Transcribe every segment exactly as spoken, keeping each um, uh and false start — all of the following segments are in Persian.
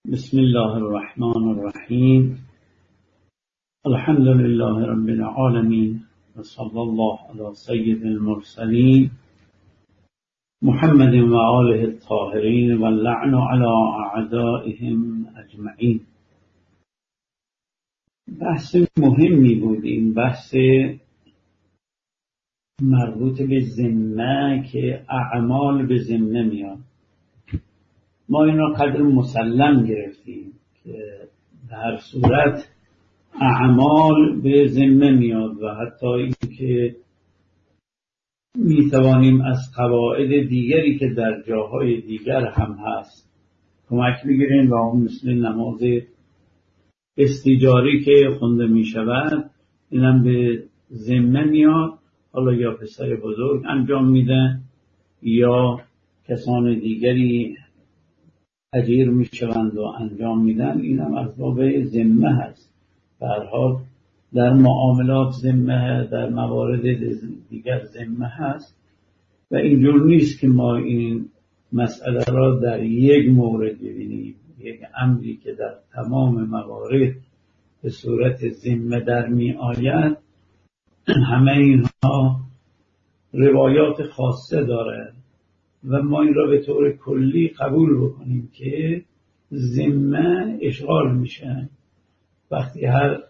بسم الله الرحمن الرحیم. الحمد لله رب العالمین و صلی الله علی سید المرسلین محمد و آله الطاهرین و اللعن علی اعدائهم اجمعین. بحث مهمی بود این بحث مربوط به ذمه که اعمال به ذمه میاد. ما این را قدر مسلم گرفتیم که در صورت اعمال به ذمه میاد و حتی اینکه میتوانیم از قواعد دیگری که در جاهای دیگر هم هست کمک بگیریم و اون مثل نماز استیجاری که خونده میشود اینم به ذمه میاد. حالا یا پسر بزرگ انجام میده یا کسان دیگری اجیر میشوند و انجام میدن، اینم از باب ذمه هست. به هر حال در معاملات ذمه، در موارد دیگر ذمه هست و اینجور نیست که ما این مسئله را در یک مورد ببینیم، یک امری که در تمام موارد به صورت ذمه در می آید. همه اینها روایات خاصه داره و ما این را به طور کلی قبول بکنیم که ذمه اشغال میشه وقتی هر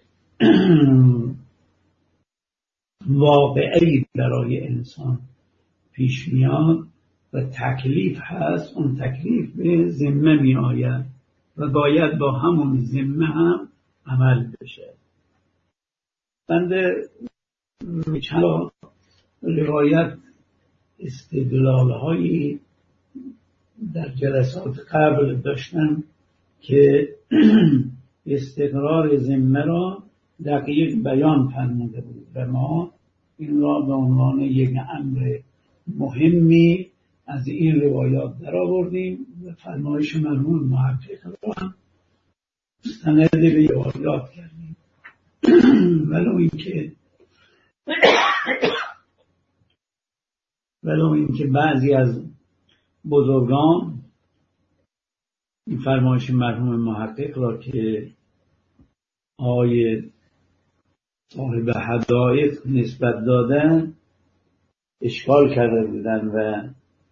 واقعی برای انسان پیش میاد و تکلیف هست، اون تکلیف به ذمه می آید و باید با همون ذمه هم عمل بشه. بنده چند روایت استدلال هایی در جلسات قبل داشتم که استقرار ذمه را دقیق بیان فرموده بود و ما این را به عنوان یک امر مهمی از این روایات در آوردیم و فرمایش مرحوم محقق را هم مستند به روایات کردیم. ولو اینکه ولو اینکه بعضی از بزرگان این فرمایش مرحوم محقق را که آقای صاحب حدائق نسبت دادن اشکال کرده بودن و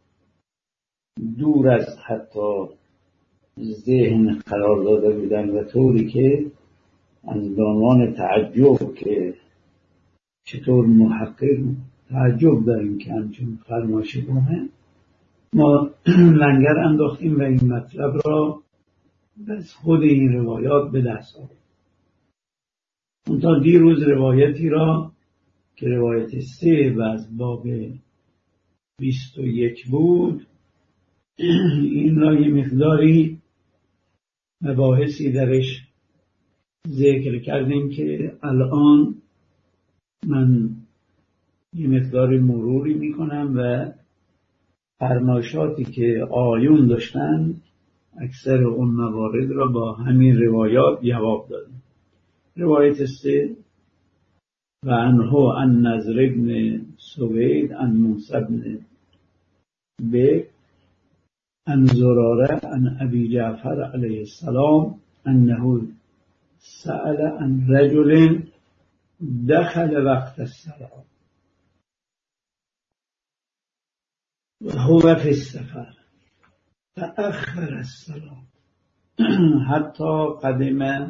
دور از حتی ذهن قرار داده بودن و طوری که از عنوان تعجب که چطور محقق تعجب داریم که همچون فرمایشی بونه، ما لنگر انداختیم و این مطلب را از خود این روایات به دست آوردیم. اون تا دیروز روایتی را که روایت سه و از باب بیست و یک بود، این را یه مقداری مباحثی درش ذکر کردیم که الان من یه مقداری مروری میکنم و فرمایشاتی که آیون داشتن اکثر اون موارد را با همین روایات جواب دادن. روایت سه و عنه عن نضر بن سوید عن موسی بن بکر عن زراره عن ابی جعفر علیه السلام انه سأل عن رجل دخل وقت الصلاة وهو في السفر فأخر الصلاة حتى قدم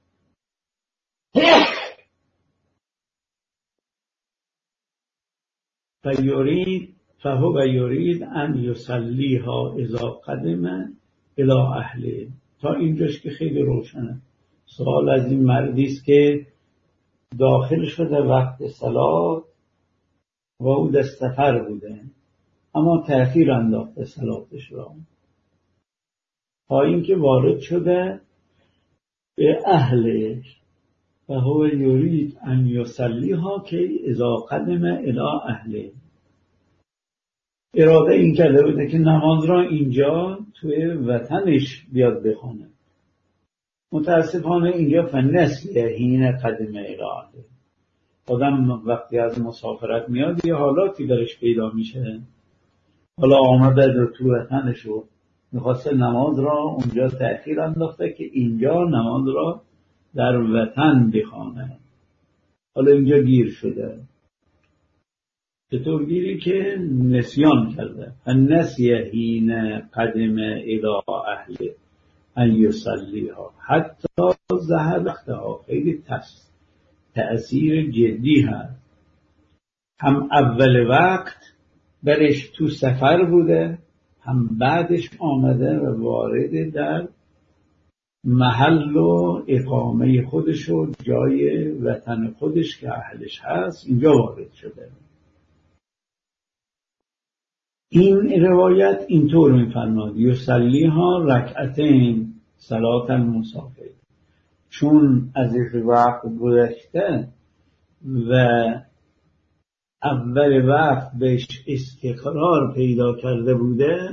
فيريد فهو يريد أن يصليها إذا قدم إلى أهله. تا اینجاش که خیلی روشنه. سوال از این مردی است که داخل شده وقت صلات و او در سفر بوده اما تأخیر انداخته صلاتش را تا اینکه وارد شده به اهلش و هو یرید ان یصلیها که اذا قدم الی اهله. اراده این کرده بوده که نماز را اینجا توی وطنش بیاد بخونه. متاسفانه اینجا فنسل حین قدم الی اهله. آدم وقتی از مسافرت میاد یه حالاتی درش پیدا میشه، حالا آمده در تو وطنشو میخواست نماز را اونجا تأخیر انداخته که اینجا نماز را در وطن بخوانه. حالا اینجا گیر شده. چطور گیری که نسیان کرده. النسیه حین قدم الی اهل ان یصلیها حتی ذهب وقتها. خیلی تأثیر جدی هست. هم اول وقت برش تو سفر بوده، هم بعدش آمده و وارد در محل و اقامه خودش و جای وطن خودش که اهلش هست اینجا وارد شده. این روایت اینطور می‌فرماد یصلیها رکعتین صلات المسافر، چون از این وقت گذشته و اول وقت بهش استقرار پیدا کرده بوده،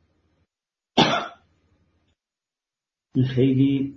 خیلی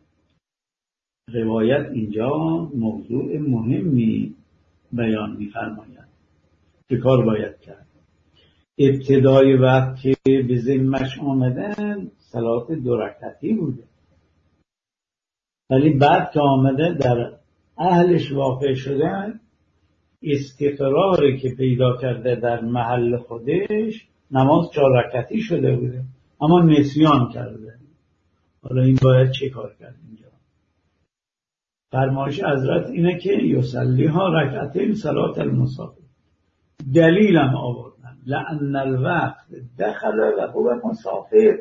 روایت اینجا موضوع مهمی بیان می‌فرماید. چه کار باید کرد؟ ابتدای وقت که به ذمش آمدن صلات دو رکعتی بوده، ولی بعد که آمده در اهلش واقع شدن استقراری که پیدا کرده در محل خودش نماز چهار رکعتی شده بوده، اما نسیان کرده. حالا این باید چه کار کرد؟ اینجا فرمایش حضرت اینه که یصلیها رکعتین صلات المسافر. دلیلم آوردن لأن الوقت دخل و هو مسافر.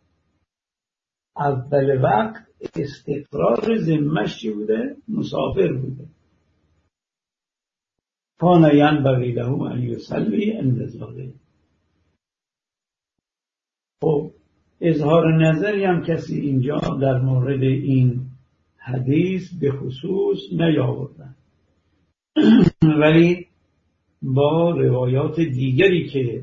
اول وقت استقرار ذمش چی بوده؟ مسافر بوده. کان ینبغی له ان یصلی عند ذلک. خب اظهار نظری هم کسی اینجا در مورد این حدیث به خصوص نیاوردن، ولی با روایات دیگری که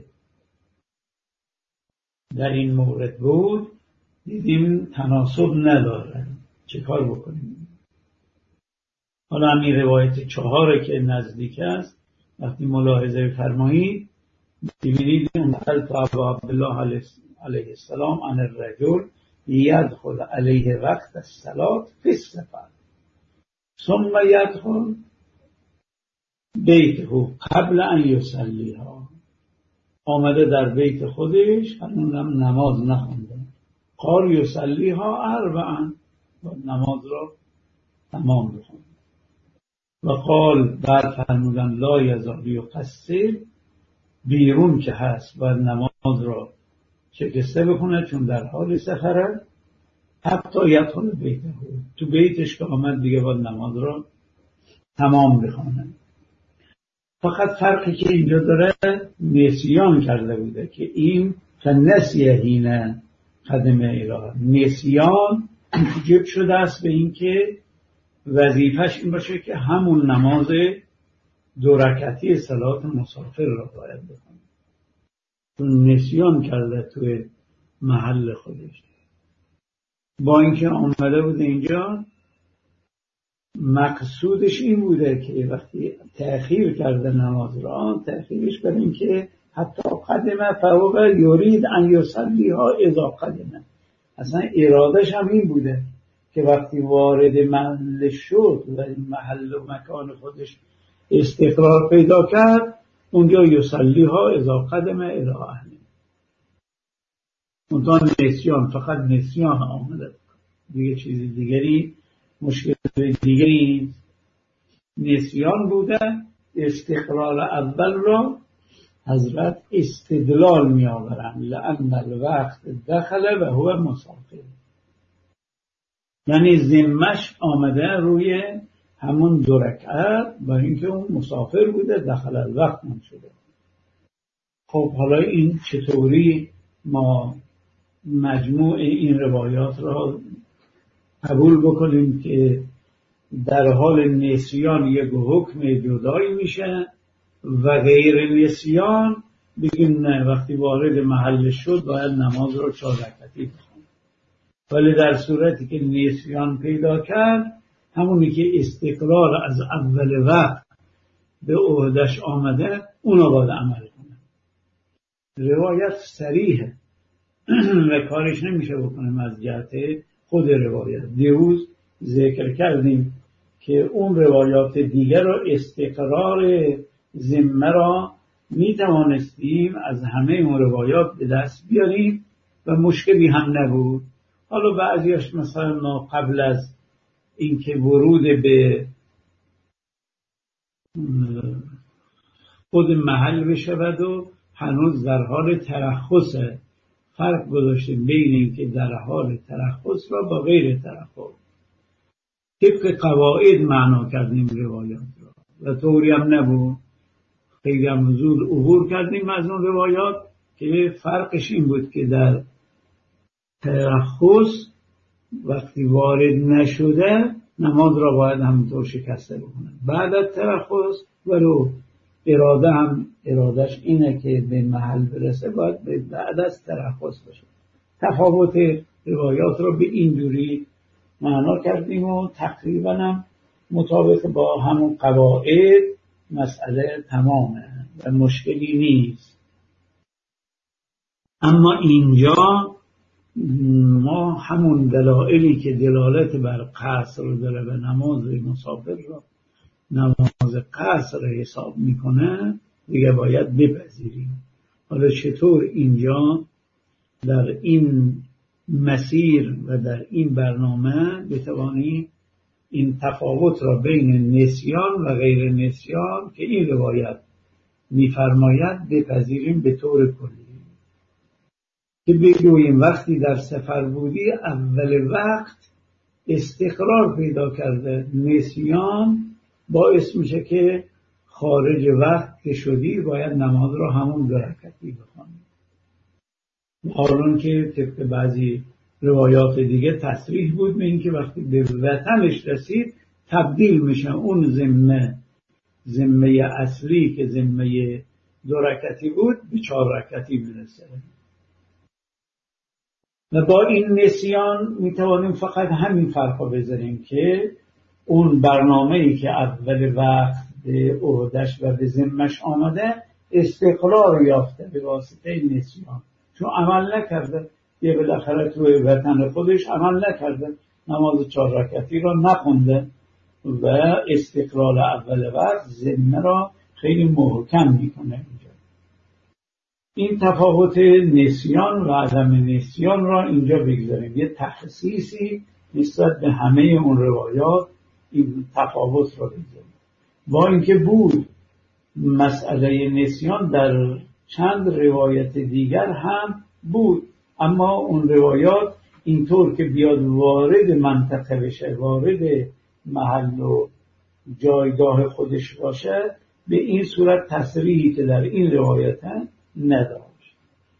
در این مورد بود دیدیم تناسب نداره. چه کار بکنیم؟ حالا همین روایت چهاره که نزدیک است وقتی ملاحظه فرمایید ببینید اون خلف ابو عبدالله علیه السلام عن الرجل یدخل علیه وقت الصلاة فی السفر ثم یدخل بیته قبل ان یصلیها. آمده در بیت خودش هنوزم نماز نخونده، قال یصلیها اربعا، نماز را تمام بخونده. و قال بعد فرمودن لا یزال یقصر، بیرون که هست باید نماز را شکسته بخونه چون در حال سفره، حتی یدخل بیته، تو بیتش که آمد دیگه باید نماز را تمام بخونه. فقط فرقی که اینجا داره نسیان کرده بوده که این فنسیه حین قدم الی، نسیان موجب شده است به این که وظیفش این باشه که همون نماز دو رکعتی صلات مسافر را باید بکنه، چون نسیان کرده توی محل خودش. با اینکه آمده بوده اینجا مقصودش این بوده که وقتی تأخیر کرده نماز را، تأخیرش برای این که حتی قدمه فهو یرید ان یصلیها اذا قدمه، اصلا ارادش هم این بوده که وقتی وارد محل شد و محل و مکان خودش استقرار پیدا کرد اونجا یصلیها اذا قدمه الی اهله. اونجا نسیان، فقط نسیان آمده، دیگه چیزی دیگری مشکل دیگری نسیان بوده. استقرار اول را حضرت استدلال می آورند لأن الوقت دخل و هو مسافر، یعنی ذمش آمده روی همون دو رکعت با اینکه اون مسافر بوده، دخل الوقت من شده. خب حالا این چطوری ما مجموع این روایات را قبول بکنیم که در حال نسیان یک حکم جدایی میشه و غیر نسیان بگیم نه وقتی وارد محل شد باید نماز رو چهار رکعتی بخونه، ولی در صورتی که نسیان پیدا کرد همونی که استقرار از اول وقت به عهدش آمده اونا باید عمل کنه. روایت صریحه و کارش نمیشه بکنیم از جهت خود روایت. دیروز ذکر کردیم که اون روایات دیگر را استقرار ذمه را می توانستیم از همه اون روایات به دست بیاریم و مشکلی هم نبود. حالا بعضیش مثلا ما قبل از اینکه ورود به خود محل بشود و هنوز در حال ترخص، فرق گذاشتیم بین اینکه در حال ترخص را با غیر ترخص طبق قواعد معنا کردیم روایات را و طوری هم نبود. خیلی هم زود عبور کردیم از اون روایات که فرقش این بود که در ترخص وقتی وارد نشده نماز را باید همینطور شکسته بکنه. بعد از ترخص ولو اراده هم ارادش اینه که به محل برسه باید بعد از ترخص باشه. تفاوت روایات را به این جوری معنا کردیم و تقریبا هم مطابق با همون قواعد مسئله تمامه و مشکلی نیست. اما اینجا ما همون دلایلی که دلالت بر قصر داره و نماز مسافر را نماز قصر حساب میکنه دیگه باید بپذیریم. حالا چطور اینجا در این مسیر و در این برنامه بتوانی این تفاوت را بین نسیان و غیر نسیان که این روایت میفرماید بپذیریم به طور کلی، که بگوییم وقتی در سفر بودی اول وقت استقرار پیدا کرده، نسیان باعث میشه که خارج وقت که شدی باید نماز را همون دو رکعتی بخوانی. حالان که طبق بعضی روایات دیگه تصریح بود به این که وقتی به وطنش رسید تبدیل میشه اون ذمه ذمه اصلی که ذمه دو رکعتی بود به چهار رکعتی میرسه. و با این نسیان میتوانیم فقط همین فرق رو بذاریم که اون برنامه‌ای که اول وقت به عهدش و به ذمه‌اش آمده استقرار یافته به واسطه نسیان، چون عمل نکرده، یه بالاخره توی وطن خودش عمل نکرده، نماز چهار رکعتی را نخونده و استقرار اول وقت ذمه را خیلی محکم میکنه. اینجا این تفاوت نسیان و عدم نسیان را اینجا بگذاریم، یه تخصیصی نسبت به همه اون روایات این تفاوت را بگذاریم. با اینکه بود مسئله نسیان در چند روایت دیگر هم بود، اما اون روایات اینطور که بیاد وارد منطقه بشه، وارد محل و جایگاه خودش باشه، به این صورت تصریحی که در این روایت نداشت.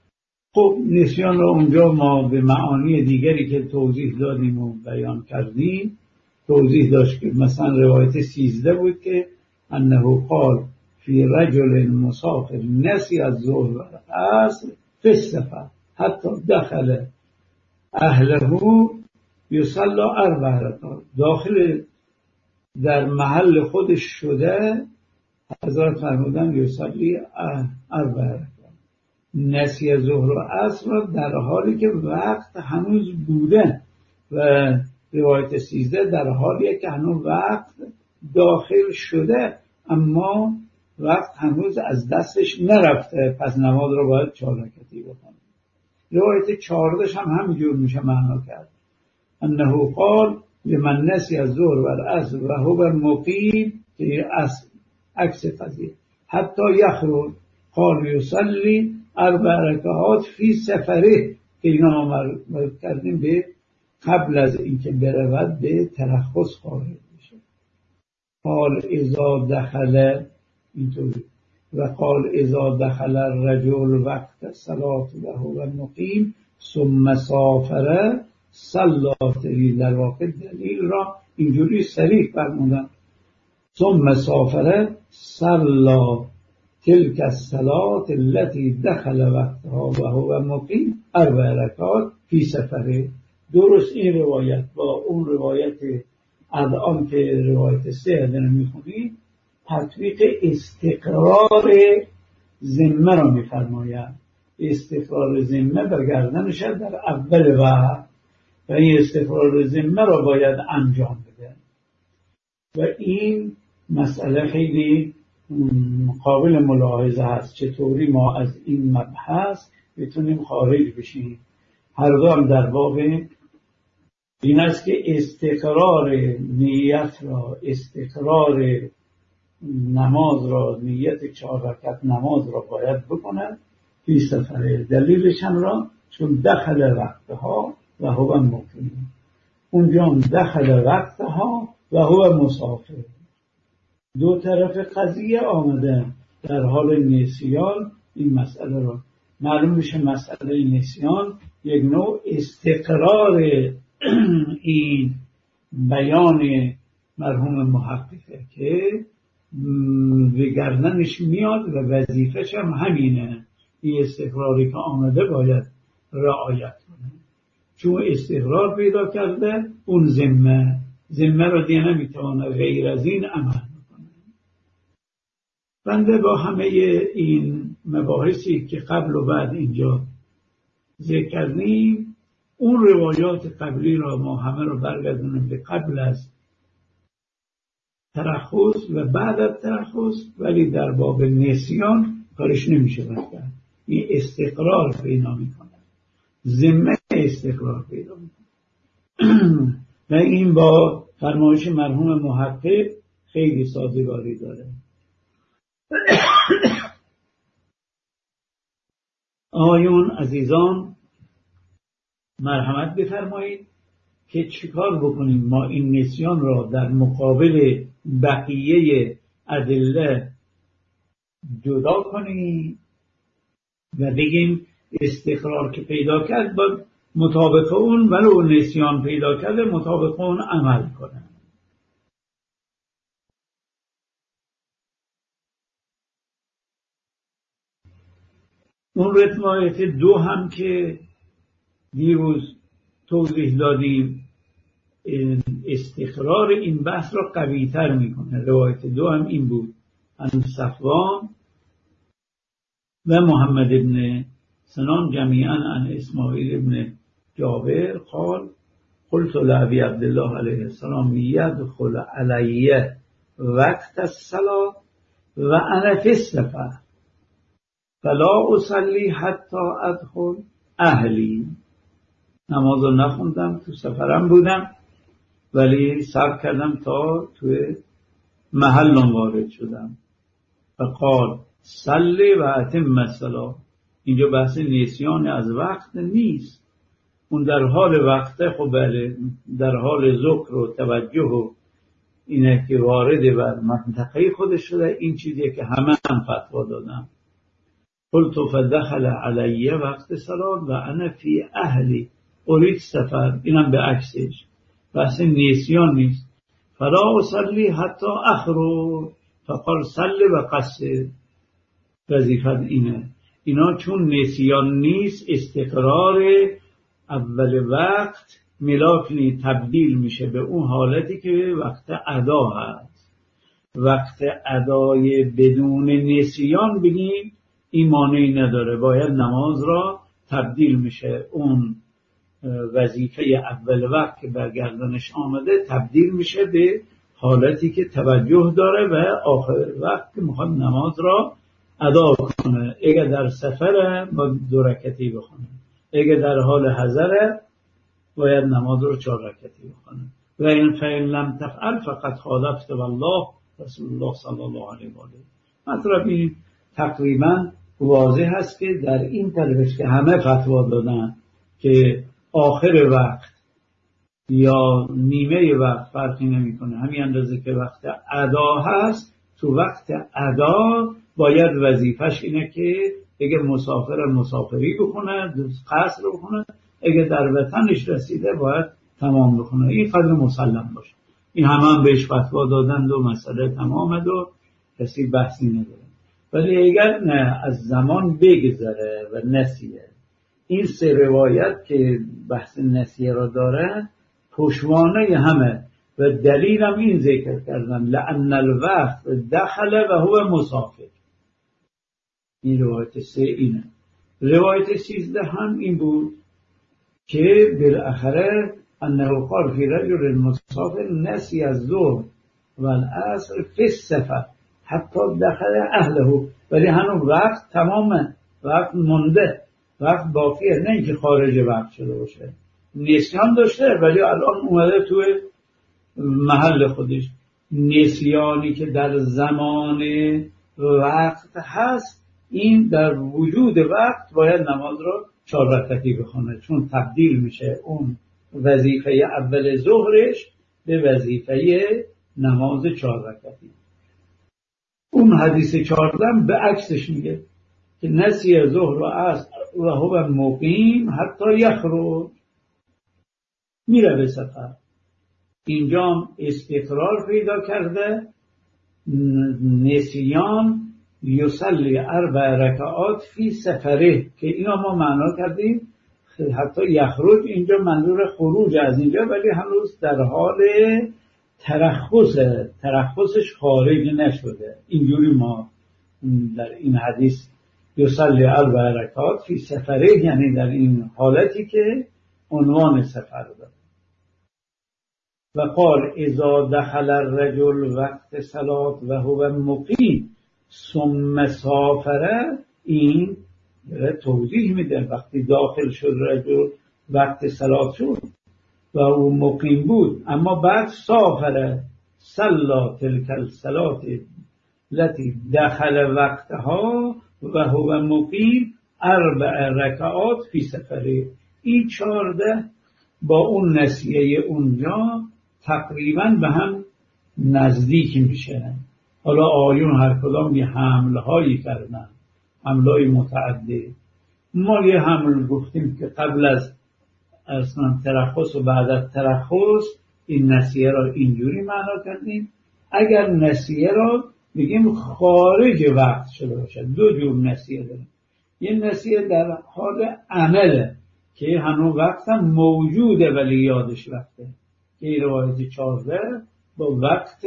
خب نسیان را اونجا ما به معانی دیگری که توضیح دادیم و بیان کردیم توضیح داشت که مثلا روایت سیزده بود که انه قال فی رجل مسافر نسی از ظهر و عصر فی السفر حتی دخل اهله یصلی اربع رکعات. داخل در محل خودش شده حضرت فرمودن یصلی اربع رکعات، نسی ظهر و عصر در حالی که وقت هنوز بوده، و روایت سیزده در حالیه که هنوز وقت داخل شده اما وقت هنوز از دستش نرفته، پس نماز رو باید چهار رکعتی بخونه. روایت چهاردهش هم همینجور میشه معنا کرد، انه قال لمن نسی از ظهر و العصر و هو مقیم، که عکس قضیه حتی یخرج قال یصلی اربع رکعات فی سفره، که اینا ما کردیم به قبل از اینکه برود به ترخص خارج میشه. قال اذا دخل اینطوری و قال اذا دخل الرجل وقت الصلاة و هو مقیم ثم سافر صلی، در واقع دلیل را اینجوری صریح فرمودن، ثم سافر صلی تلك الصلاة التي دخل وقتها و هو مقیم اربع رکعات فی سفره. درست این روایت با اون روایت الان که روایت سه داره میخونیم تطبیق استقرار ذمه را میفرماید. استقرار ذمه برگردنش در اول وقت و این استقرار ذمه را باید انجام بده و این مسئله خیلی قابل ملاحظه هست. چطوری ما از این مبحث بتونیم خارج بشیم؟ هر دو هم در باب این است که استقرار نیت را، استقرار نماز را، نیت چهار رکعت نماز را باید بکنه فی سفر. دلیلش هم را چون دخل وقتها و هو مقیم، اونجا هم دخل وقتها و هو مسافر. دو طرف قضیه آمده در حال نسیان این مسئله را. معلوم میشه مسئله نسیان یک نوع استقرار این بیان مرحوم محققه که به گردنش میاد و وظیفش هم همینه. این استقراری که آمده باید رعایت کنه، چون استقرار پیدا کرده اون ذمه ذمه را دیگه نمیتونه غیر از این عمل بکنه. بنده با همه این مباحثی که قبل و بعد اینجا ذکر کردیم، اون روایات قبلی را ما همه را برگردونیم به قبل از ترخص و بعد از ترخص، ولی در باب نسیان کارش نمیشه بکنه. این استقرار پیدا میکنه، ذمه استقرار پیدا میکنه و این با فرمایش مرحوم محقق خیلی سازگاری داره. آقایون عزیزان مرحمت بفرمایید که چیکار بکنیم ما این نسیان را در مقابل بقیه ادله جدا کنیم و بگیم استقرار که پیدا کرد با مطابق اون، ولو نسیان پیدا کرده مطابق اون عمل کنه. اون روایت دو هم که دیروز توضیح دادیم استقرار این بحث را قوی تر میکنه. روایت دو هم این بود: عن صفوان و محمد ابن سنان جمیعا عن اسماعیل ابن جابر قال قلت لأبي عبد الله علیه السلام يدخل علی وقت الصلاة و انا فی السفر فلا اصلی حتی ادخل اهلی. نماز رو نخوندم، تو سفرم بودم، ولی صبر کردم تا توی محلم وارد شدم. و قال صلی و اتم الصلاة. اینجا بحث نسیان از وقت نیست، اون در حال وقته. خب بله، در حال ذکر و توجه و اینه که وارد بر منطقه خودش شده. این چیزیه که همه هم فتوا دادم. قلت فدخل علی وقت صلاة و انا فی اهلی اريد سفر. اینم به عکسش بحث نسیان نیست. فلا اصلی حتی اخرج فقال صلی و قصر. وظیفت اینه. اینا چون نسیان نیست، استقرار اول وقت ملاکنی تبدیل میشه به اون حالتی که وقت ادا هست. وقت ادای بدون نسیان بگیم این مانعی نداره، باید نماز را تبدیل میشه. اون وظیفه اول وقت که برگردانش آمده تبدیل میشه به حالتی که توجه داره و آخر وقت که میخواد نماز را ادا کنه. اگر در سفره با دو رکعتی بخونه، اگر در حال حضره باید نماز رو چهار رکعتی بخونه. و این فعل لم تفعل فقط خالفت والله رسول الله صلی الله علیه و آله. مطلب این تقریبا واضح هست که در این طرفش که همه فتوا دادن که آخر وقت یا نیمه وقت فرقی نمیکنه، همین اندازه که وقت ادا هست، تو وقت ادا باید وظیفش اینه که اگه مسافر مسافری بکنه، قصر بکنه، اگه در وطنش رسیده باید تمام بکنه. این قدر مسلم باشه. این همه هم بهش فتوا دادند و مسئله تمامه و کسی بحثی نداره. ولی اگر نه از زمان بگذره و نسیه، این سه روایت که بحث نسیه را داره پشوانه همه و دلیل هم این ذکر کردن لأن الوقت دخل و هو مسافر. این روایت سه اینه روایت سیزده هم این بود که بالاخره انه قال فی رجل مسافر نسی الظهر و العصر فی السفر حتی دخل اهله، ولی هنوز وقت تمامه، وقت مونده، وقت باقیه، نه اینکه خارج وقت شده باشه. نسیان داشته ولی الان اومده توی محل خودش. نسیانی که در زمان وقت هست، این در وجود وقت باید نماز رو چهار رکعتی بخونه، چون تبدیل میشه اون وظیفه اول ظهرش به وظیفه نماز چهار رکعتی. اون حدیث چهاردهم به عکسش میگه که نسی ظهر و عصر و هو مقیم حتی یخرج، میره به سفر. اینجا استقرار پیدا کرده. نسیان یصلی اربع رکعات فی سفره که اینا ما معنا کردیم حتی یخرج، اینجا منظور خروج از اینجا، ولی هنوز در حال ترخص، ترخصش خارج نشده. اینجوری ما در این حدیث یصلی اربع رکعات فی سفره، یعنی در این حالتی که عنوان سفر داره. و قال اذا دخل الرجل وقت صلات و هو مقیم ثم سافر، این توضیح میده وقتی داخل شد رجل وقت صلات شد و او مقیم بود، اما بعد سافر صلا تلک الصلات التي دخل وقتها و هو مقیم اربع رکعات فی سفره. این چهارده با اون نسیه اونجا تقریبا به هم نزدیک میشه. حالا آیون هر کدام یه حمل هایی کردن، حمل های متعدد. ما یه حمل گفتیم که قبل از اصلا ترخص و بعد از ترخص این نسیه را اینجوری معنا کردیم. اگر نسیه را بگیم خارج وقت شده باشه، دو جور نسیه داریم. یه نسیه در حال عمله که هنوز وقت هم موجوده ولی یادش رفته، که روایت چهارده با وقت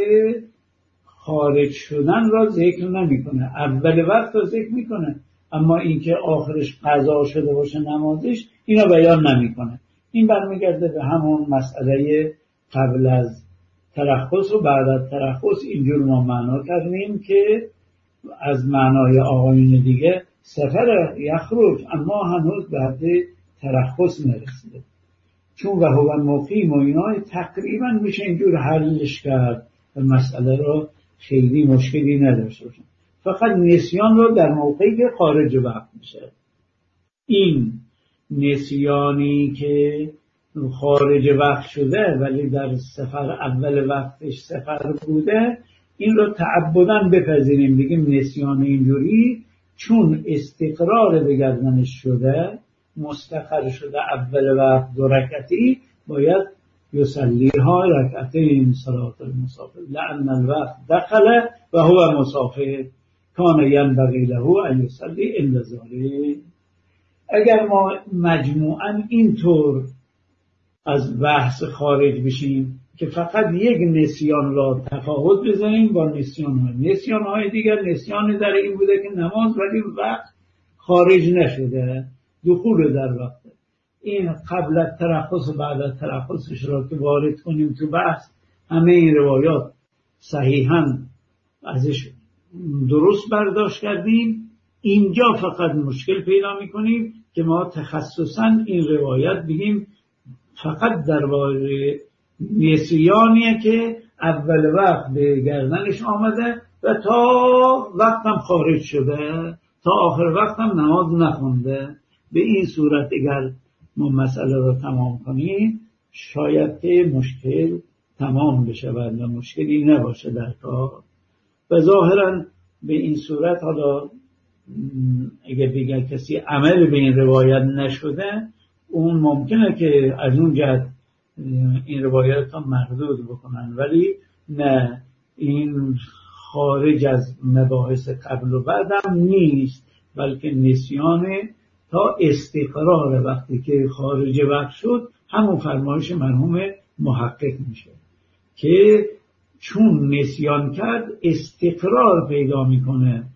خارج شدن را ذکر نمی کنه، اول وقت را ذکر می کنه، اما اینکه آخرش قضا شده باشه نمازش، اینا بیان نمی کنه. این برمیگرده به همون مسئله قبل از ترخص و بعد از ترخص. اینجور ما معنا کردیم که از معنای آقایون دیگه سفر یخرج، اما هنوز به حد ترخص نرسیده. چون و هو مقیم و اینا تقریبا میشه اینجور حلش کرد و مسئله رو خیلی مشکلی نداشته باشه. فقط نسیان رو در موقعی که خارج وقت میشه. این نسیانی که خارج وقت شده ولی در سفر اول وقتش سفر بوده، این رو تعبداً بپذیریم، بگیم نسیان اینجوری چون استقرار به گردنش شده، مستقر شده اول وقت دو رکعتی، باید یصلیها رکعتین صلاة المسافر لأن الوقت دخل و هو مسافر کان ینبغی له ان یصلی عند ذلک. اگر ما مجموعاً اینطور از بحث خارج بشیم که فقط یک نسیان را تفاوت بزنیم با نسیان‌های نسیان‌های دیگر، نسیان در این بوده که نماز ولی وقت خارج نشده، دخول در وقت. این قبل از ترخص و بعد از ترخصش را که وارد کنیم تو بحث، همه این روایات صحیحاً ازش درست برداشت کردیم. اینجا فقط مشکل پیدا می‌کنیم که ما تخصصاً این روایت بگیم فقط درباره نسیانیه که اول وقت به گردنش آمده و تا وقتم خارج شده، تا آخر وقتم نماز نخونده. به این صورت اگر ما مسئله رو تمام کنیم شاید که مشکل تمام بشه و مشکلی نباشه در کار. و ظاهرا به این صورت حالا اگر دیگر کسی عمل به این روایت نشده، اون ممکنه که از اون جهت این روایت ها مردود بکنن، ولی نه، این خارج از مباحث قبل و بعد هم نیست، بلکه نسیان تا استقرار وقتی که خارج وقت شد همون فرمایش مرحوم محقق میشه که چون نسیان کرد استقرار پیدا میکنه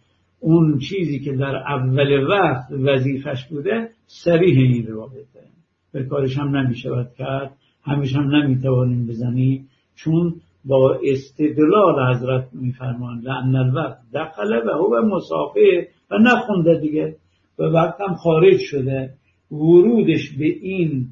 اون چیزی که در اول وقت وظیفش بوده صریح این روایته، به کارش هم نمیشود کرد، همیشه هم نمیتوانیم بزنیم، چون با استدلال حضرت میفرمان لأن الوقت دخل و هو مسافر و نخونده دیگه و وقت هم خارج شده، ورودش به این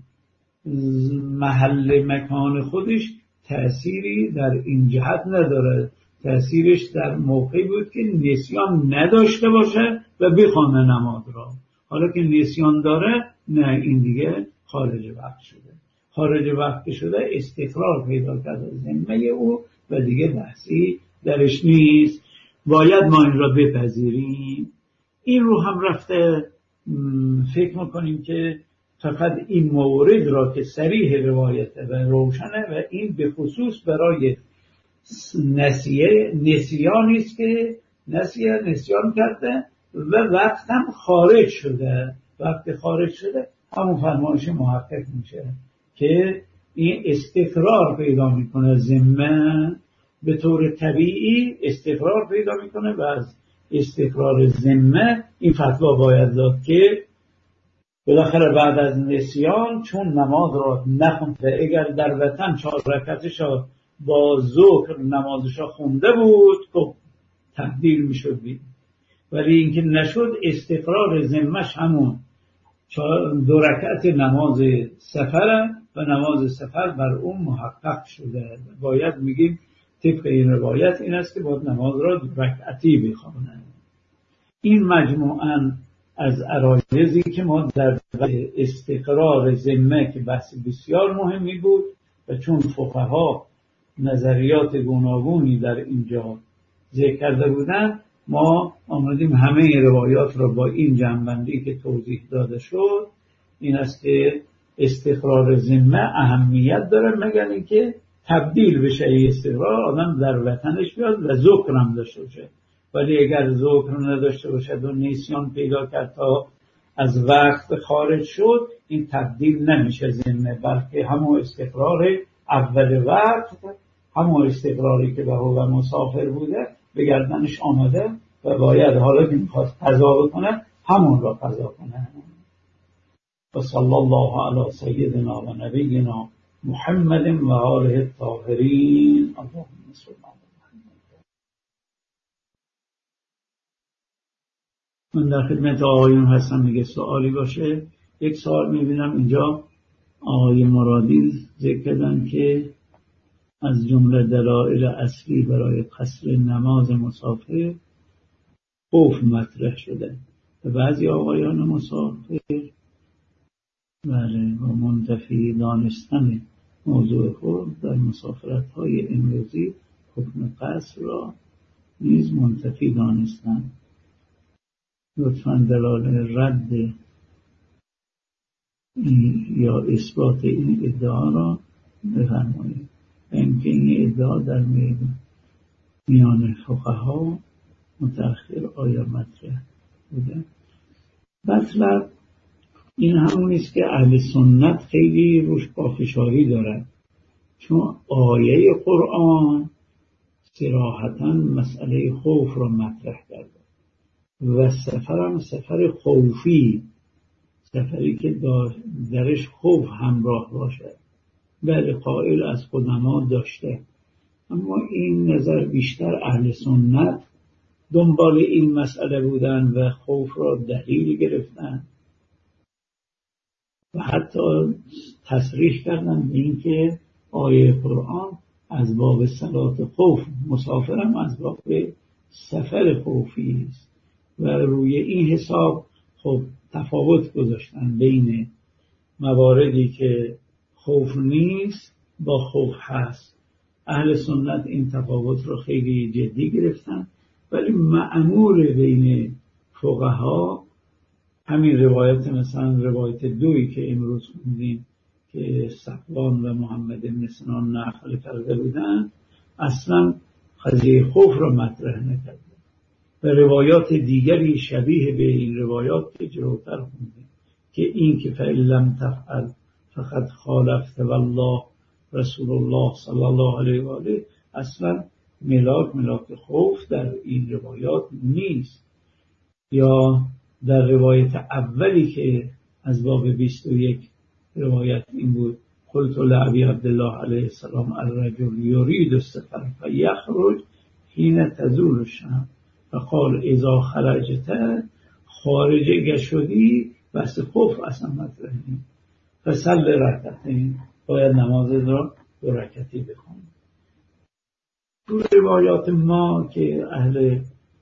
محل مکان خودش تأثیری در این جهت نداره، تأثیرش در موقعی بود که نسیان نداشته باشه و بخونه نماز را. حالا که نسیان داره نه، این دیگه خارج وقت شده. خارج وقت شده استقرار پیدا کرده ذمه او و دیگه بحثی درش نیست. باید ما این را بپذیریم. این رو هم رفته فکر میکنیم که فقط این مورد را که صریح روایته و روشنه و این به خصوص برای نسیه نسیانی است که نسیه نسیان کرده و وقت هم خارج شده. وقت خارج شده همون فرمایش محقق میشه که این استقرار پیدا میکنه، ذمه به طور طبیعی استقرار پیدا میکنه و از استقرار ذمه این فتوا باید داد که بالاخره بعد از نسیان چون نماز را نخونده، اگر در وطن چهار رکعتش با ذکر نمازش خونده بود خب تبدیل میشد، ولی اینکه نشد استقرار ذمهش همون دو رکعت نماز سفر و نماز سفر بر اون محقق شده. باید میگیم طبق این روایت این است که باید نماز را دو رکعتی بخوانند. این مجموعاً از عرایضی که ما در استقرار ذمه که بحث بسیار مهمی بود و چون فقها نظریات گوناگونی در اینجا ذکر کرده بودند، ما آمدیم همه روایات را با این جنبندی که توضیح داده شد، این است که استقرار ذمه اهمیت داره مگر اینکه تبدیل بشه این استقرار آدم در وطنش بیاد و ذکر هم داشته باشه. ولی اگر ذکر نداشته باشد و نسیان پیدا کرد تا از وقت خارج شد، این تبدیل نمیشه ذمه، بلکه همون استقرار اول وقت، همون استقراری که به هو مسافر بوده به گردنش آمده و باید حالا که میخواد قضا بکنه همون را قضا کنه. و صلی الله علی سیدنا و نبینا محمد و آله الطاهرین. اللهم صل علی محمد. من در خدمت آقایون هستم، میگه سوالی باشه. یک سوال میبینم اینجا آقای مرادی ذکر کردن که از جمله دلایل اصلی برای قصر نماز مسافر خوف مطرح شده و بعضی آقایان مسافر بله و منتفی دانستن موضوع خود در مسافرت های امروزی حکم قصر را نیز منتفی دانستن. لطفاً دلایل رد یا اثبات این ادعا را بفرمایید. اینکه این ادعا در میان فقها متأخر آیا مطرح بوده؟ مطلب این همون است که اهل سنت خیلی روش پافشاری دارد، چون آیه قرآن صراحتاً مسئله خوف را مطرح کرده و سفر هم سفر خوفی، سفری که درش خوف همراه باشد، بله قائل از قدما داشته، اما این نظر بیشتر اهل سنت دنبال این مسئله بودن و خوف را دلیل گرفتن و حتی تصریح کردن به این که آیه قرآن از باب صلات خوف، مسافرم از باب سفر خوفی است و روی این حساب خب تفاوت گذاشتن بین مواردی که خوف نیست با خوف هست. اهل سنت این تفاوت رو خیلی جدی گرفتن، ولی معمول بین فقها همین روایت، مثلا روایت دویی که امروز خوندیم که صفوان و محمد بن سنان نقل کرده بودن اصلا قضیه خوف را مطرح نکرده و روایات دیگری شبیه به این روایات که جلوتر خوندیم که این که فإن لم تفعل فقط خالفت والله رسول الله صلی الله علیه و آله، اصلا ملاک ملاک خوف در این روایات نیست. یا در روایت اولی که از باب بیست و یک روایت این بود قلت لأبی عبدالله علیه السلام الرجل یرید السفر فیخرج حین تزول الشمس فقال اذا خرجت خارجه شدی بس خوف اصلا مطرح نیست فصل رکعتین باید نماز را دو رکعتی بخونی. تو روایات ما که اهل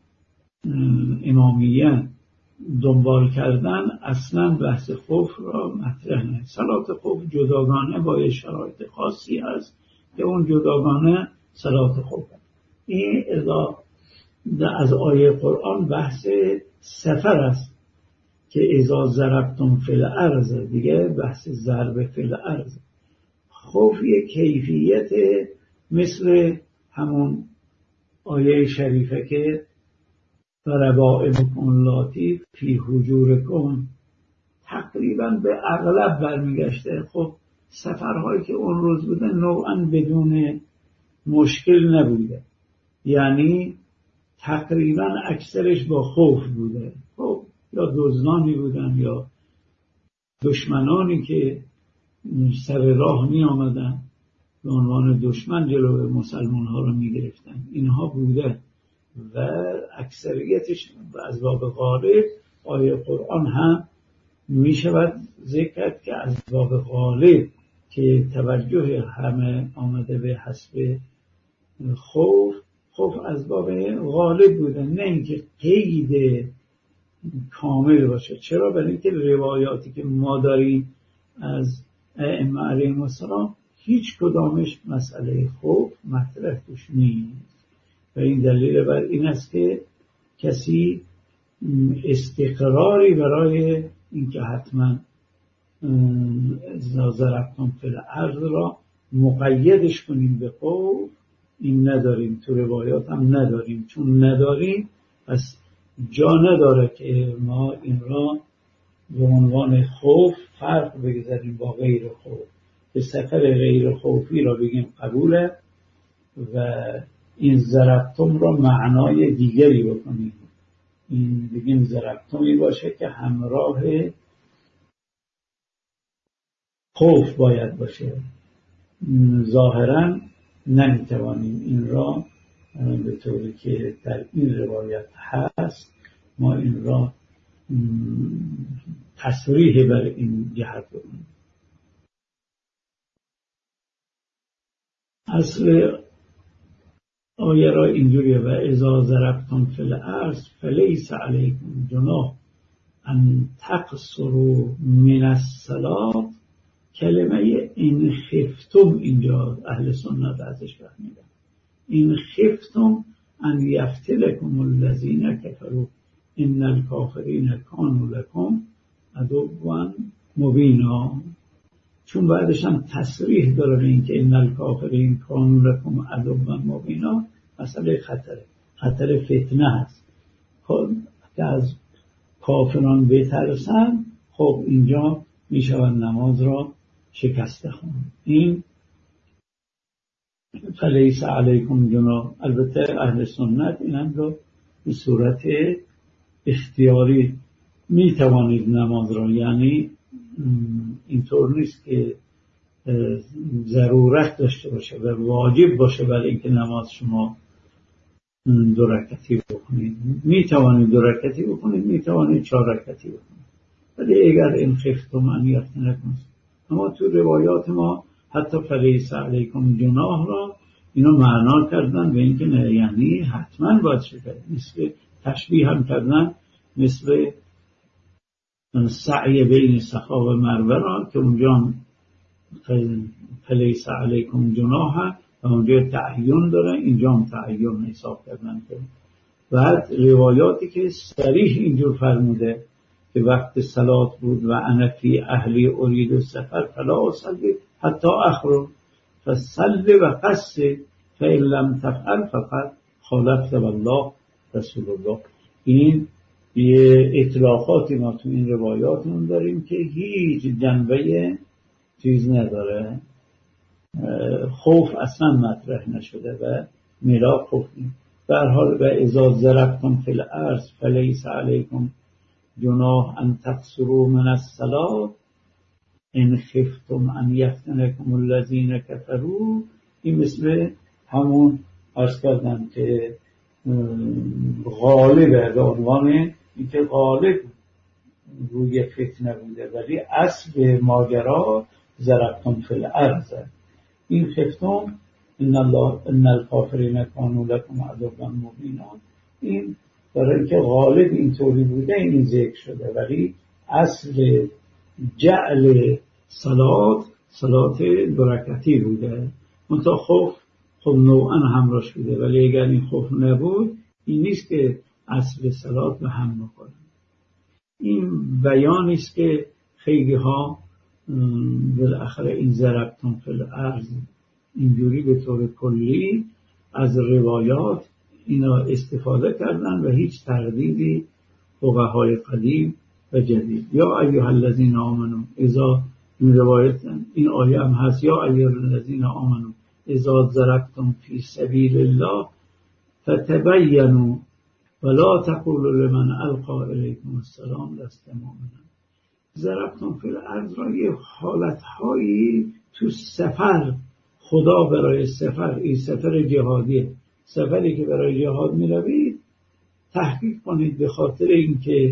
امامیه دنبال کردن اصلا بحث خوف را مطرح نیست. صلات خوف جداگانه با شرایط خاصی هست که اون جداگانه صلات خوف هست. این اذا از آیه قرآن بحث سفر است که اذا ضربتم فی الارض، دیگه بحث ضرب فی الارض. خوف یک کیفیت مثل همون آیه شریفه که فربائبکم لاتی فی حجورکم تقریبا به اغلب برمیگشته. خب سفرهایی که اون روز بوده نوعا بدون مشکل نبوده، یعنی تقریبا اکثرش با خوف بوده. خب یا دزدانی بودن یا دشمنانی که سر راه می آمدن به عنوان دشمن جلوی مسلمان ها رو می گرفتن، اینها بوده و اکثریتش از باب غالب آیه قرآن هم می شود ذکر که از باب غالب که توجه همه آمده به حسب خوف، خوف از باب غالب بوده، نه اینکه قید کامل باشه. چرا؟ برای اینکه روایاتی که ما داریم از ائمه علیهم السلام هیچ کدامش مسئله خوف مطرح توش نیست و این دلیل بر این است که کسی استقراری برای اینکه حتما ضربتم فی الارض را مقیدش کنیم به خوف این نداریم، تو روایات هم نداریم. چون نداریم پس جا نداره که ما این را به عنوان خوف فرق بگذاریم با غیر خوف، به سفر غیر خوفی را بگیم قبوله و این ضربتم را معنای دیگری بکنیم، این بگیم ضربتمی باشه که همراه خوف باید باشه. ظاهرا نمیتوانیم این را به طوری که در این روایت هست ما این را تصریح بر این جهت بکنیم. اصل آیه را اینجوریه و اذا ضربتم فی الارض فلیس علیکم جناح ان تقصروا من الصلاة. کلمه این خفتم اینجا اهل سنت ازش فهمیدن. این خفتم ان یفتنکم الذین کفروا ان الکافرین کانوا لکم عدوا مبینا. چون بعدش هم تصریح داره این که ان الکافرین کانوا لکم عدوا مبینا، مسئله خطره، خطر فتنه هست که از کافران بترسن. خب اینجا میشود نماز را شکسته خوند. این فلیس علیکم جناح. البته اهل سنت این هم رو به صورت اختیاری میتوانید نماز را، یعنی اینطور نیست که ضرورت داشته باشه و واجب باشه برای اینکه نماز شما دو رکعتی بکنید. میتوانید دو رکعتی بکنید، میتوانید چهار رکعتی بکنید، ولی اگر این خفتم ان یفتنکم. اما تو روایات ما حتی فلیس علیکم جناح را اینو معنا کردن به اینکه نه، یعنی حتما باید شکر، مثل تشبیه هم کردن مثل سعی بین صفا و مروه را که اونجا فلیس علیکم جناح و اونجا تعین داره، اینجا هم تعین حساب کردن. بعد روایاتی که صریح اینجور فرموده که وقت صلات بود و انا فی اهلی ارید السفر فلا اصلی حتی اخرج فصل و قصد فإن لم تفعل فقط خالفت والله رسول الله. این یه اطلاقاتی ما تو این روایاتمون داریم که هیچ جنبه چیز نداره، خوف اصلا مطرح نشده و ملاک خوف نیست. به هر حال و اذا ضربتم فی الارض فلیس علیکم جناح ان تقصروا من الصلاة ان خفتم ان یفتنکم الذین کفروا. این مثل همون عرض کردم که غالبه، به عنوان اینکه غالب روی فتنه بوده، ولی اصل ماجرا ضربتم فی الارض. این خفتم ان الله ان الکافرین کانوا لکم عدوا مبینا، این برای اینکه غالب اینطوری بوده این ذکر شده، ولی اصل جعل صلات صلات دو رکعتی بوده. منتها خوف خب نوعا همراهش بوده، ولی اگر این خوف نبود این نیست که اصل صلات به هم بخوره. این بیانی است که خیلی ها بالاخره این ضربتم فی الارض اینجوری به طور کلی از روایات اینا استفاده کردن و هیچ تردیدی فقهای قدیم و جدید. یا ایها الذین آمنوا اذا، این روایت این آیه هم هست، یا ایها الذین آمنوا اذا ضربتم فی سبیل الله فتبینوا ولا تقولوا لمن القى الیکم السلام لست مؤمنا. ضربتم فی الارض را یه حالتهایی تو سفر خدا برای سفر، این سفر جهادیه، سفری که برای جهاد می روید تحقیق کنید، به خاطر اینکه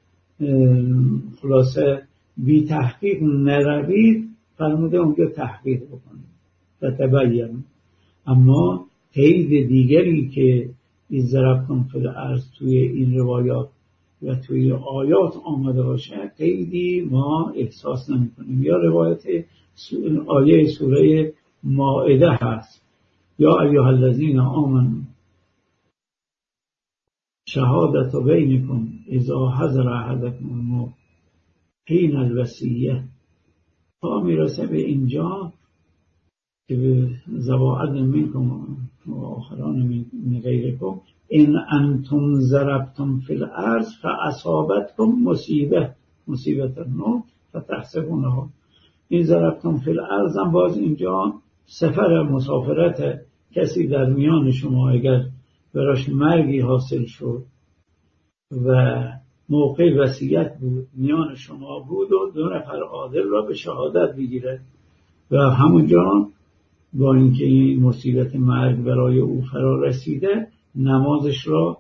خلاصه بی تحقیق نروید فرموده اونجا تحقیق بکنید فتبین. اما قید دیگری که این ضربتم فی الارض توی این روایات و توی آیات آمده باشه قیدی ما احساس نمی کنیم. یا روایت آیه سوره مائده هست، یا ایها الذین آمنوا شهادت بینکم اذا حضر احدکم الموت حین الوصیه، تا میرسه به اینجا که به زواعد منکم و آخران من غیرکم ان انتم ضربتم فی الارض فاصابتکم مصیبه مصیبت الموت فتحسبونها. این ضربتم فی الارض هم باز اینجا سفر مسافرت کسی در میان شما اگر براش مرگی حاصل شد و موقع وصیت بود میان شما بود و دو نفر عادل را به شهادت بگیره و همونجا با اینکه این مصیبت مرگ برای او فرا رسیده نمازش را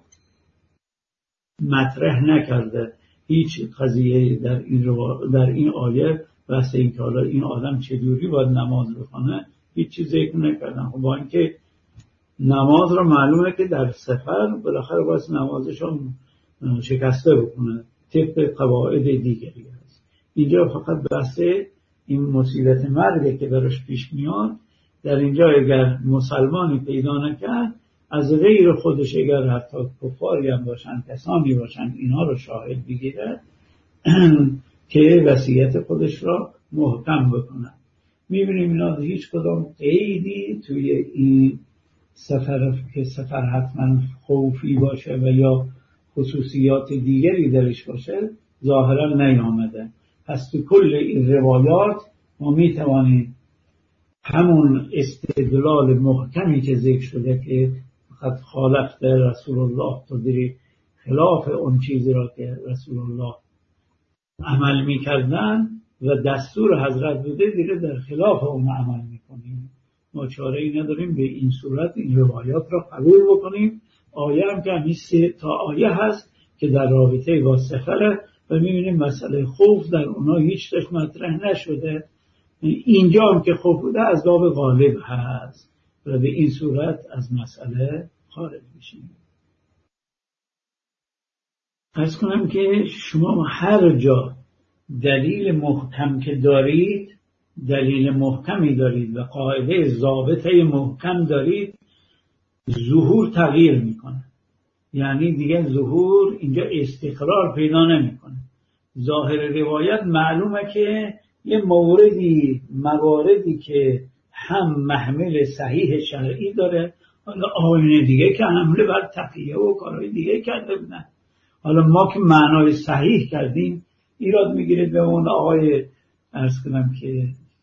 مطرح نکرده، هیچ قضیه در این رو در این آیه بحث این که حالا این آدم چجوری باید نماز بخونه هیچ چیز ذکر نکردن. خب با اینکه نماز را معلومه که در سفر بالاخره باید نمازش را شکسته بکنه طبق قواعد دیگری هست. اینجا فقط بحث این مصیبت مرگه که براش پیش میاد. در اینجا اگر مسلمانی پیدا نکرد از غیر خودش اگر حتی کفاری هم باشن کسانی باشن اینها رو شاهد بگیره که وصیت خودش را محکم بکنن. میبینیم اینا هیچ کدام قیدی توی این سفر که سفر حتما خوفی باشه و یا خصوصیات دیگری درش باشه ظاهرا نیامده. پس تو کل این روایات ما میتوانیم همون استدلال محکمی که ذکر شده که قد خالفت رسول الله تو داری خلاف اون چیزی را که رسول الله عمل میکردن و دستور حضرت بوده دیره در خلاف اون عمل میکنیم. ما چاره ای نداریم به این صورت این روایات را قبول بکنیم. آیه هم که همین سه تا آیه هست که در رابطه با سفره و میبینیم مسئله خوف در اونا هیچ تش مطرح نشده. اینجا هم که خوف بوده از باب غالب هست و به این صورت از مسئله خارج میشیم. عرض کنم که شما هر جا دلیل محکم که دارید دلیل محکمی دارید و قاعده ضابطه محکم دارید ظهور تغییر میکنه. یعنی دیگه ظهور اینجا استقرار پیدا نمیکنه. ظاهر روایت معلومه که یه موردی مواردی که هم محمل صحیح شرعی داره، حالا آیین دیگه که حمله بر تقیه و کارهای دیگه کرده بودن. حالا ما که معنای صحیح کردیم ایراد میگیرید به اون آقای عرض کنم که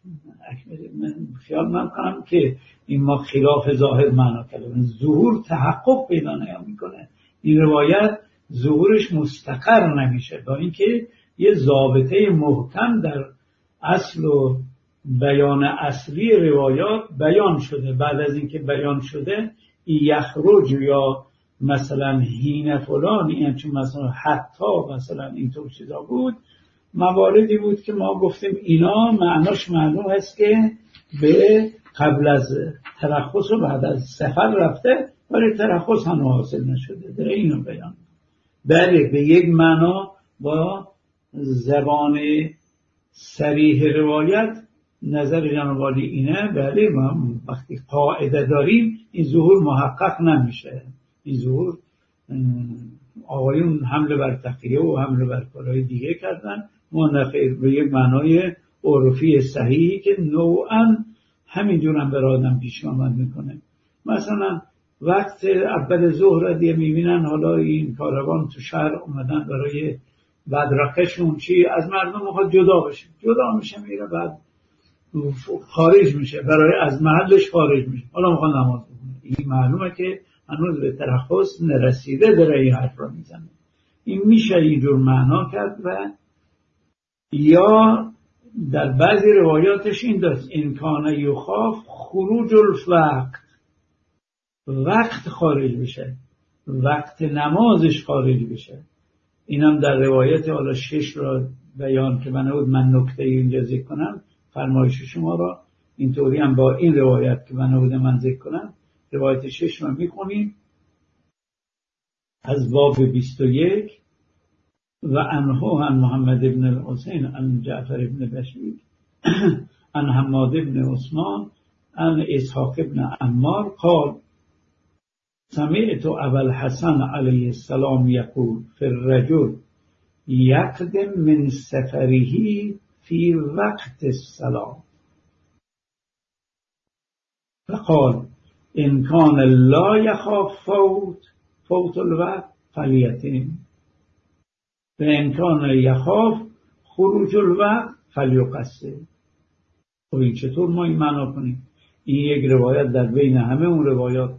من خیال من کنم که این ما خلاف ظاهر معنا کردیم. ظهور تحقق پیدا نمیکنه. این روایت ظهورش مستقر نمیشه، با اینکه یه ضابطه محکم در اصل و بیان اصلی روایات بیان شده. بعد از اینکه بیان شده یخرج یا مثلا هین فلان، این چون مثلا حتی مثلا اینطور چیزا بود، مواردی بود که ما گفتیم اینا معناش معلوم است که به قبل از ترخص و بعد از سفر رفته، ولی ترخص هم حاصل نشده. در اینو بیان بله به یک معنا با زبان صریح روایت نظر جناب عالی اینه. بله ما وقتی قاعده داریم این ظهور محقق نمیشه. این ظهور آقایون حمله بر تقیه و حمله بر کارهای دیگه کردن، ما نخیر به یک معنای عرفی صحیحی که نوعا همینجور هم بر آدم پیش آمد میکنه. مثلا وقت اول ظهر دیگه میبینن حالا این کاروان تو شهر اومدن برای بدرقهشون چی از مردم میخواد جدا بشه، جدا میشه میره بعد خارج میشه، برای از محلش خارج میشه، حالا میخواد نماز بخونه. این معلومه که هنوز به ترخص نرسیده داره این حرف را میزنه. این میشه اینجور معنا کرد. و یا در بعضی روایاتش این دست این کانه یخاف خروج الوقت، وقت خارج بشه، وقت نمازش خارج بشه. اینم در روایت حالا شش را بیان که من بود من نکته اینجا ذکر کنم فرمایش شما را اینطوری هم با این روایت که من بود من ذکر کنم روایت شش را میخونیم از باب بیست و یک و عنه عن محمد ابن الحسین عن جعفر ابن بشیر عن حماد ابن عثمان عن اسحاق ابن عمار قال سمعت ابا الحسن علیه السلام یقول فی الرجل یقدم من سفره فی وقت الصلاة فقال ان کان لا یخاف فوت فوت الوقت فلیتم و ان کان یخاف خروج الوقت فلیقصر. خب این چطور ما این معنا کنیم؟ این یک روایت در بین همه اون روایات،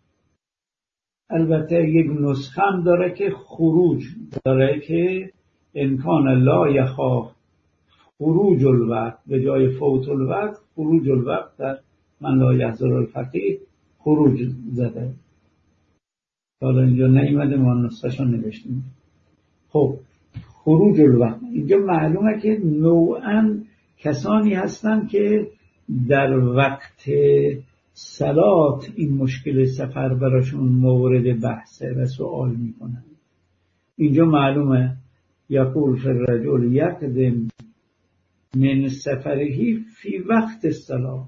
البته یک نسخه هم داره که خروج داره که امکان لا یخاف خروج الوقت به جای فوت الوقت خروج الوقت در من لا یحضر الفقیه خروج زده. حالا اینجا نیامده ما نسخه‌شو نوشتیم. خب خروج الوقت اینجا معلومه که نوعا کسانی هستن که در وقت صلات این مشکل سفر براشون مورد بحثه و سوال میکنن. اینجا معلومه یقول فی الرجل یقدم من سفره فی وقت الصلاة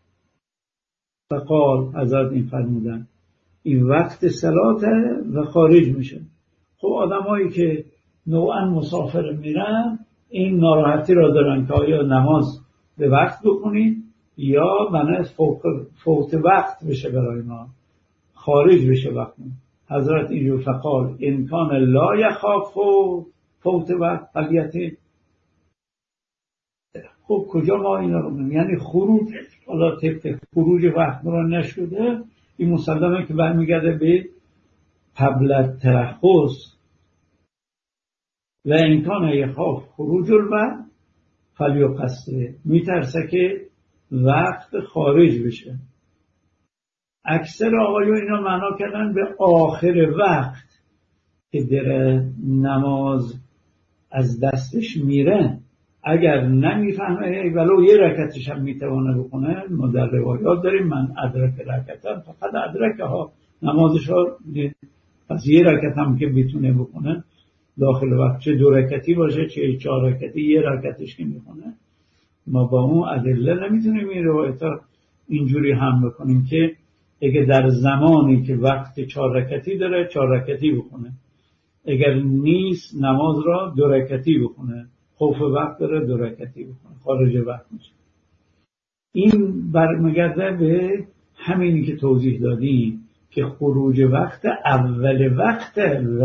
فقال حضرت این فرمودن این وقت صلات و خارج میشه. خب آدم هایی که نوعا مسافر میرن این ناراحتی را دارن که آیا نماز به وقت بخونید یا بنا فوت, فوت وقت بشه برای ما خارج بشه وقت. حضرت اینجور فقال امکان لا یخاف فوت وقت فلیته. خب کجا ما اینا رو بگیم؟ یعنی خروج حالا طبق خروج وقت را نشده، این مسلمه که برمیگرده به قبل ترخص و امکان یخاف خروج الوقت فلیقصر، میترسه که وقت خارج بشه. اکثر آقایون اینا معنا کردن به آخر وقت که در نماز از دستش میره، اگر نمیفهمه ولو یه رکعتش هم میتونه بکنه. ما در روایات داریم من ادرک رکعتم فقط ادرک ها نمازش ها پس یه رکعت هم که میتونه بکنه داخل وقت، چه دو رکعتی باشه چه چهار رکعتی، یه رکعتش که میکنه. ما با اون ادله نمیتونیم این روایت ها اینجوری هم بکنیم که اگه در زمانی که وقت چهار رکعتی داره چهار رکعتی بکنه، اگر نیست نماز را دو رکعتی بکنه، خوف وقت داره دو رکعتی بکنه، خارج وقت میشه. این برمیگرده به همینی که توضیح دادیم که خروج وقت اول وقت و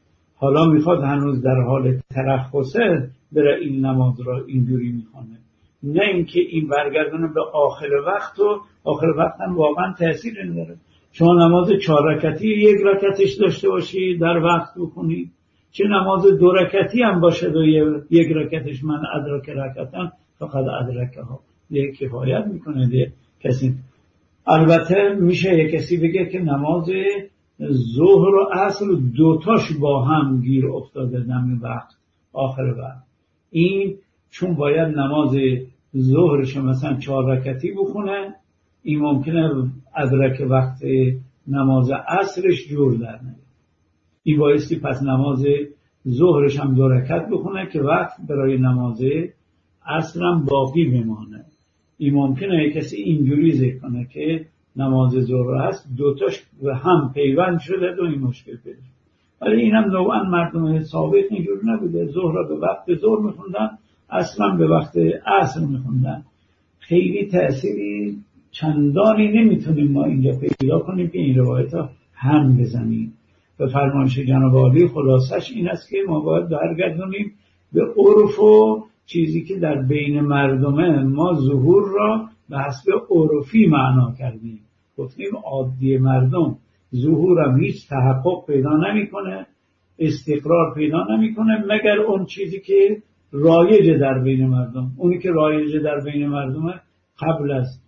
حالا میخواد هنوز در حال ترخصه بره این نماز را اینجوری میخونه. نه اینکه این برگردونه به آخر وقت و آخر وقت هم واقعا تأثیر نداره. شما نماز چهار رکعتی یک رکعتش داشته باشی در وقت بخونی، چه نماز دو رکعتی هم باشه و یک رکعتش من ادرک رکعتن فقط ادرکه ها یک کفایت میکنه دیگه کسی. البته میشه یک کسی بگه که نماز ظهر و عصر دوتاش با هم گیر افتاده دم وقت آخر وقت، این چون باید نماز ظهرش مثلا چهار رکعتی بخونه، این ممکنه ادرک وقت نماز عصرش جور در نمیاد. این بایستی پس نماز ظهرش هم دو رکعت بخونه که وقت برای نماز عصر هم باقی بمانه. این ممکنه کسی اینجوری ذکر کنه که نماز ظهر هست دوتاش به هم پیوند شده و این مشکل پیدا شده. ولی این هم نوعا مردم سابق اینجور نبوده، ظهر را به وقت ظهر میخوندن، اصلا به وقت عصر میخوندن. خیلی تأثیری چندانی نمیتونیم ما اینجا پیدا کنیم که این روایت ها هم بزنیم. به فرمایش جناب عالی خلاصش این است که ما باید برگردونیم به عرف و چیزی که در بین مردمه. ما ظهور را به حسب عرفی معنا کردیم، گفتیم عادی مردم ظهور هم هیچ تحقق پیدا نمیکنه، استقرار پیدا نمیکنه مگر اون چیزی که رایج در بین مردم. اونی که رایج در بین مردمه قبل از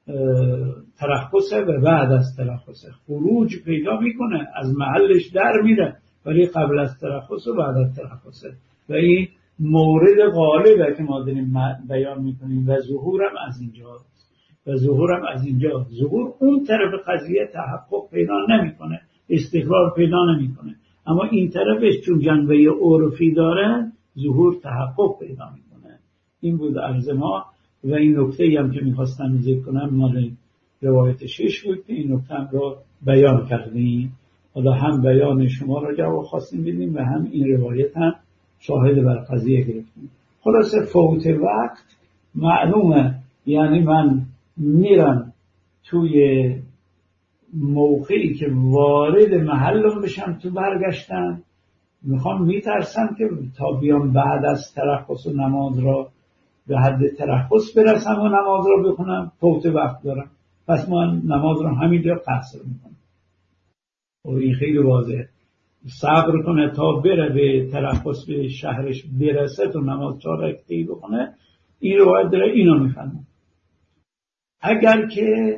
ترخصه و بعد از ترخصه خروج پیدا میکنه، از محلش در میره، ولی قبل از ترخص و بعد از ترخصه. و این مورد غالبه که ما داریم بیان میکنیم و ظهورم از اینجا و ظهورم از اینجا ظهور اون طرف قضیه تحقق پیدا نمیکنه، استقرار پیدا نمیکنه، اما این طرفش چون جنبه عرفی داره ظهور تحقق پیدا میکنه. این بود عرض ما و این نکته هم که میخواستم ذکر کنم مال روایت شش بود که این نکته هم رو بیان کردیم. حالا هم بیان شما را جواب خواستیم بدیم و هم این روایت هم شاهد بر قضیه گرفتیم. خلاصه فوت وقت معلومه، یعنی من میرم توی موقعی که وارد محلم بشم تو برگشتن، میخوام میترسم که تا بیام بعد از ترخص و نماز را به حد ترخص برسم و نماز را بخونم، فوت وقت دارم، پس من نماز را همینجا قصر میکنم. و این خیلی واضحه. صبر کنه تا بره به ترخص به شهرش برسه تو نماز چهار رکعتی بخونه. این روایت داره اینو میفهمه. اگر که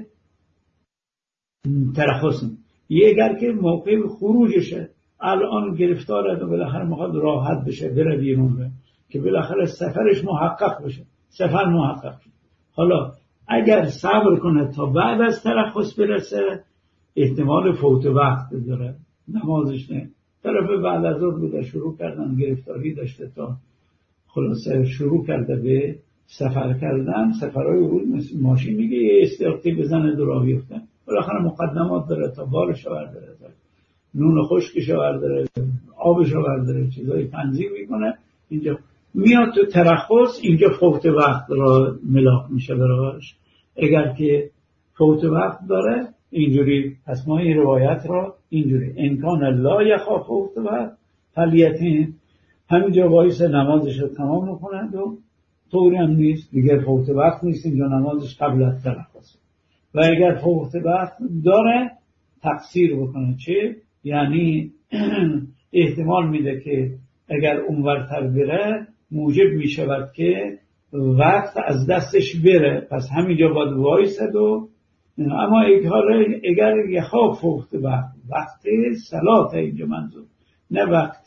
ترخص یه اگر که موقع خروجشه الان گرفتاره و بالاخره میخواد راحت بشه بره بیرون بره که بالاخره سفرش محقق بشه، سفر محقق شد. حالا اگر صبر کنه تا بعد از ترخص برسه احتمال فوت وقت داره، نمازش نه طرف بعد از ظهر بوده شروع کردن گرفتاری داشته تا خلاصه شروع کرده به سفر کردن. سفرهای بود مثل ماشین میگه یه استراقی بزنه دو راه بیفته، بالاخره مقدمات داره تا بارش برداره، نون خشکش برداره، آبش برداره، چیزای تنظیم میکنه. اینجا میاد تو ترخص، اینجا فوت وقت را ملاق میشه براش. اگر که فوت وقت داره اینجوری، پس ما این روایت را اینجوری امکان لا یخاف فوت وقت فلیتین، همینجا وایس نمازش رو تمام میکنند و طوری هم نیست دیگه فوت وقت نیست، اینجا نمازش قبل از ترخص. و اگر فوت وقت داره تقصیر بکنه، چه؟ یعنی احتمال میده که اگر اونورتر بره موجب میشود که وقت از دستش بره، پس همینجا باید وایسد. و اما اگر یخاف فوت وقت، وقت صلات اینجا منظور، نه وقت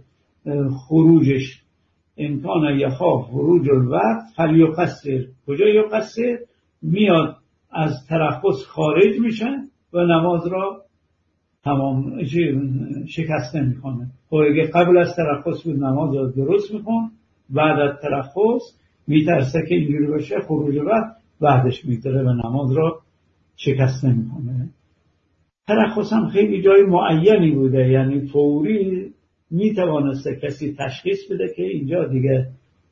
خروجش، امکان یخاف خروج الوقت فلیقصر. کجا یقصر؟ میاد از ترخص خارج میشه و نماز را تمام شکسته میکنه. و اگه قبل از ترخص بود نماز را درست میکن، بعد از ترخص میترسه که اینجوری باشه خروج وقت بعدش میتره و نماز را شکسته میکنه. ترخص هم خیلی جای معینی بوده، یعنی فوری میتوانسته کسی تشخیص بده که اینجا دیگه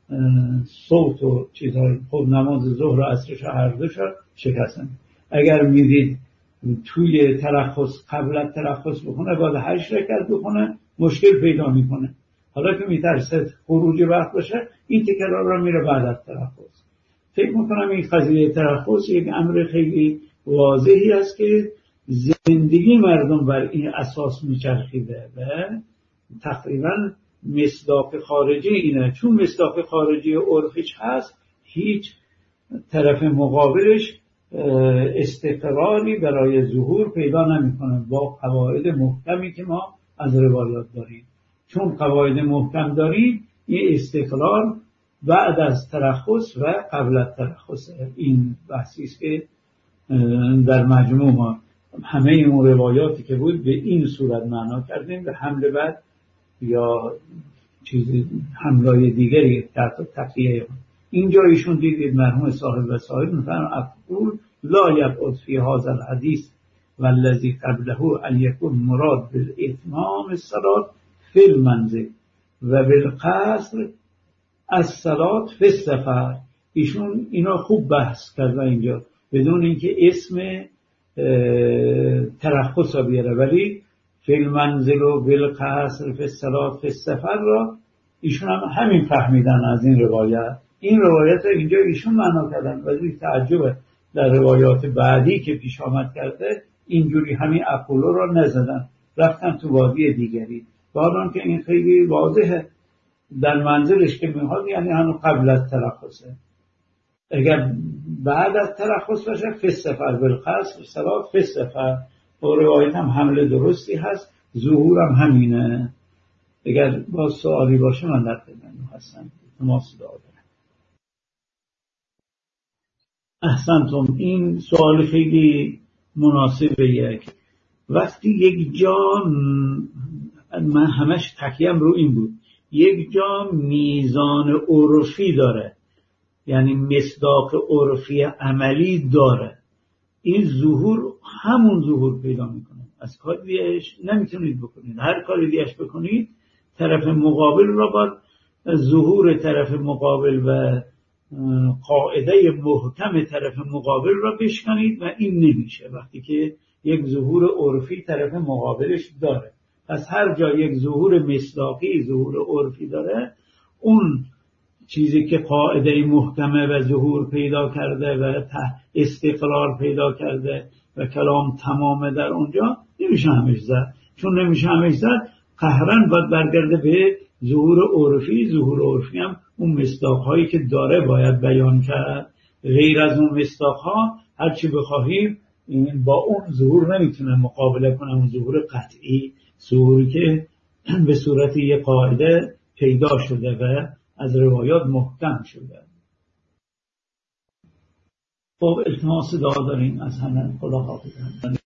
صوت و چیزهای خب نماز ظهر و عصرش هر دوش شکستن. اگر میدید توی ترخص قبل از ترخص بخونه بعد هشت رکعت بخونه مشکل پیدا میکنه. حالا که میترسه خروج وقت باشه این تکرار را میره بعد از ترخص. فکر میکنم این قضیه ترخص یک امر خیلی واضحی است که زندگی مردم بر این اساس میچرخیده و تقریبا مصداق خارجی اینه، چون مصداق خارجی عرفیش هست هیچ طرف مقابلش استقراری برای ظهور پیدا نمیکنه با قواعد محکمی که ما از روایات داریم. چون قواعد محکم داریم این استقرار بعد از ترخص و قبل از ترخص. این بحثی است که در مجموع ما همه اون روایاتی که بود به این صورت معنا کردیم به حمل بعد یا چیز حملای دیگری در تقیه. اینجا ایشون دیدید مرحوم صاحب وسائل میفرمایند اقول لا یبعد فی هذا الحدیث والذی قبله ان یکون مراد بالاتمام الصلاة فی المنزل و بالقصر الصلاة فی السفر. ایشون اینا خوب بحث کرده اینجا بدون اینکه اسم ترخص را بیاره، ولی فی المنزل و بالقصر فی الصلاة فی السفر را ایشون هم همین فهمیدن از این روایت. این روایت اینجا ایشون معنا کردن، ولی تعجبه در روایات بعدی که پیش آمد کرده اینجوری همین اقولو را نزدن، رفتن تو وادی دیگری، با که این خیلی واضحه در منزلش که میخواد یعنی همون قبل از ترخصه. اگر بعد از ترخص باشه فی السفر بالقصر صلاة فی السفر، با روایت هم حمله درستی هست، ظهور هم همینه. اگر با سوالی باشه من در خدمت هستم. تماس دادم. احسنتم. این سوال خیلی مناسبه. یک وقتی یک جا من همش تکیم رو این بود، یک جا میزان عرفی داره یعنی مصداق عرفی عملی داره، این ظهور همون ظهور پیدا میکنه. از کاری دیگهش نمیتونید بکنید، هر کاری دیگهش بکنید طرف مقابل را با ظهور طرف مقابل و قاعده محکم طرف مقابل را بشکنید و این نمیشه وقتی که یک ظهور عرفی طرف مقابلش داره. پس هر جا یک ظهور مصداقی ظهور عرفی داره، اون چیزی که قاعده محکمه و ظهور پیدا کرده و استقرار پیدا کرده و کلام تمامه در اونجا نمیشه همش زد. چون نمیشه همش زد قهرن باید برگرده به ظهور عرفی. ظهور عرفی هم اون مصداق‌هایی که داره باید بیان کرد. غیر از اون مصداق‌ها هر چی بخواهیم با اون ظهور نمیتونه مقابله کنه. اون ظهور قطعی، ظهوری که به صورت یک قاعده پیدا شده و از روایات محکم شده. خب التماس دعا داریم از همه. خدا حافظ.